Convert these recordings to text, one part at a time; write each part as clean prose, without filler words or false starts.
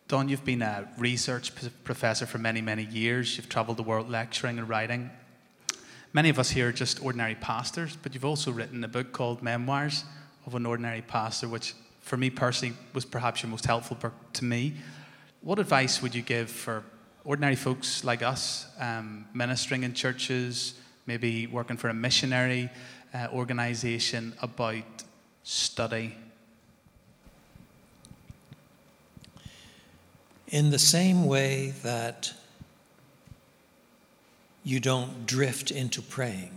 Don, you've been a research professor for many, many years. You've traveled the world lecturing and writing. Many of us here are just ordinary pastors, but you've also written a book called Memoirs of an Ordinary Pastor, which for me personally was perhaps your most helpful book to me. What advice would you give for ordinary folks like us, ministering in churches, maybe working for a missionary organisation, about study? In the same way that you don't drift into praying,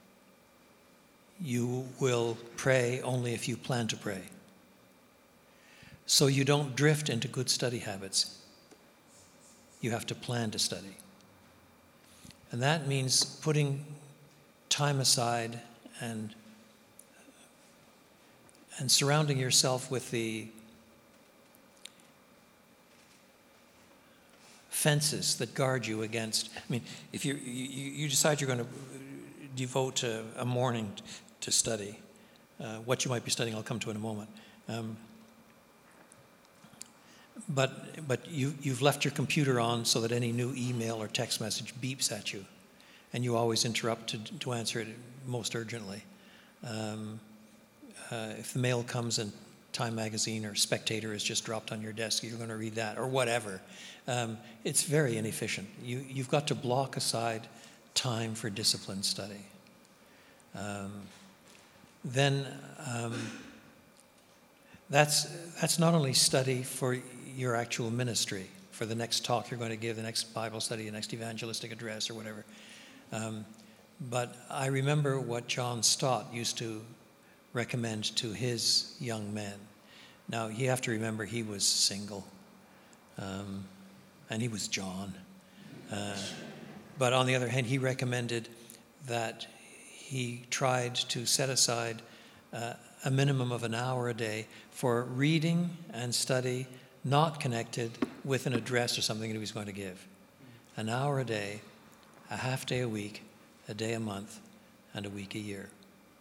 you will pray only if you plan to pray. So you don't drift into good study habits. You have to plan to study. And that means putting time aside and surrounding yourself with the fences that guard you against. I mean, if you decide you're going to devote a morning to study, what you might be studying I'll come to in a moment. But you've left your computer on so that any new email or text message beeps at you, and you always interrupt to answer it most urgently. If the mail comes and Time Magazine or Spectator is just dropped on your desk, you're going to read that or whatever. It's very inefficient. You've got to block aside time for disciplined study. Then that's not only study for your actual ministry, for the next talk you're going to give, the next Bible study, the next evangelistic address or whatever. But I remember what John Stott used to recommend to his young men. Now, you have to remember he was single, and he was John. But on the other hand, he recommended that he tried to set aside a minimum of an hour a day for reading and study not connected with an address or something that he was going to give. An hour a day, a half day a week, a day a month, and a week a year.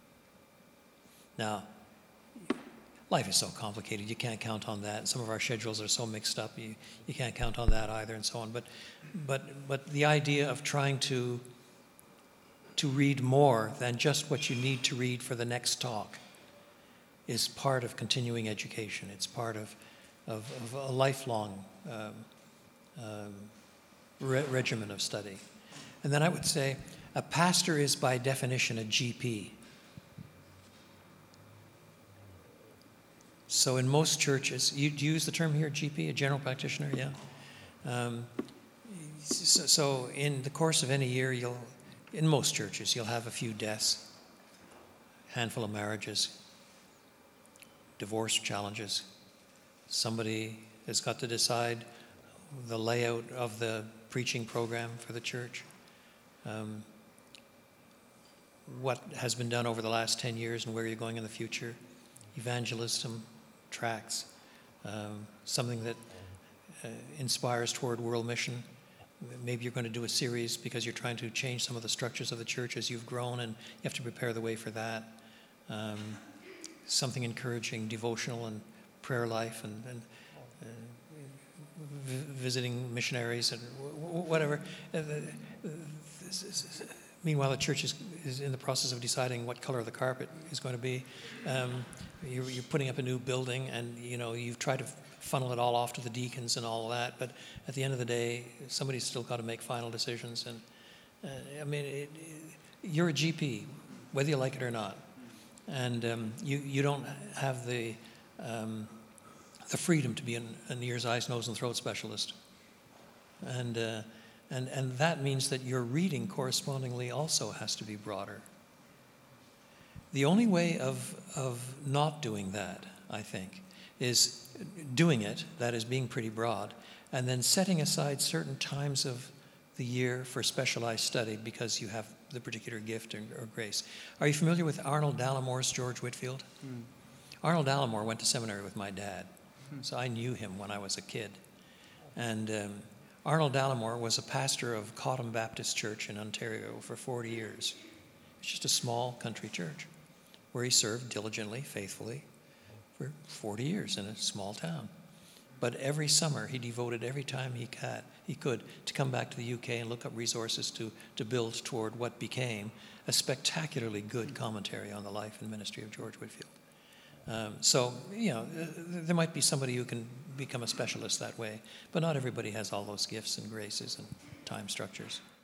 Now, life is so complicated, you can't count on that. Some of our schedules are so mixed up, you can't count on that either, and so on. But the idea of trying to read more than just what you need to read for the next talk is part of continuing education. It's part of a lifelong regimen of study. And then I would say a pastor is by definition a GP. So in most churches, do you use the term here, GP, a general practitioner? Yeah. So in the course of any year, in most churches, you'll have a few deaths, a handful of marriages, divorce challenges. Somebody has got to decide the layout of the preaching program for the church. What has been done over the last 10 years and where you're going in the future. Evangelism tracks, something that inspires toward world mission. Maybe you're going to do a series because you're trying to change some of the structures of the church as you've grown, and you have to prepare the way for that. Something encouraging devotional and prayer life and visiting missionaries and whatever. Meanwhile, the church is in the process of deciding what color the carpet is going to be. You're putting up a new building, and you've tried to funnel it all off to the deacons and all of that. But at the end of the day, somebody's still got to make final decisions. And you're a GP, whether you like it or not, and you don't have the freedom to be an ears, eyes, nose, and throat specialist. And that means that your reading correspondingly also has to be broader. The only way of not doing that, I think, is doing it, that is being pretty broad, and then setting aside certain times of the year for specialized study because you have the particular gift or grace. Are you familiar with Arnold Dallamore's George Whitefield? Arnold Dallamore went to seminary with my dad, so I knew him when I was a kid. And Arnold Dallamore was a pastor of Cottam Baptist Church in Ontario for 40 years. It's just a small country church where he served diligently, faithfully for 40 years in a small town. But every summer, he devoted every time he could to come back to the UK and look up resources to build toward what became a spectacularly good commentary on the life and ministry of George Whitefield. So, there might be somebody who can become a specialist that way, but not everybody has all those gifts and graces and time structures.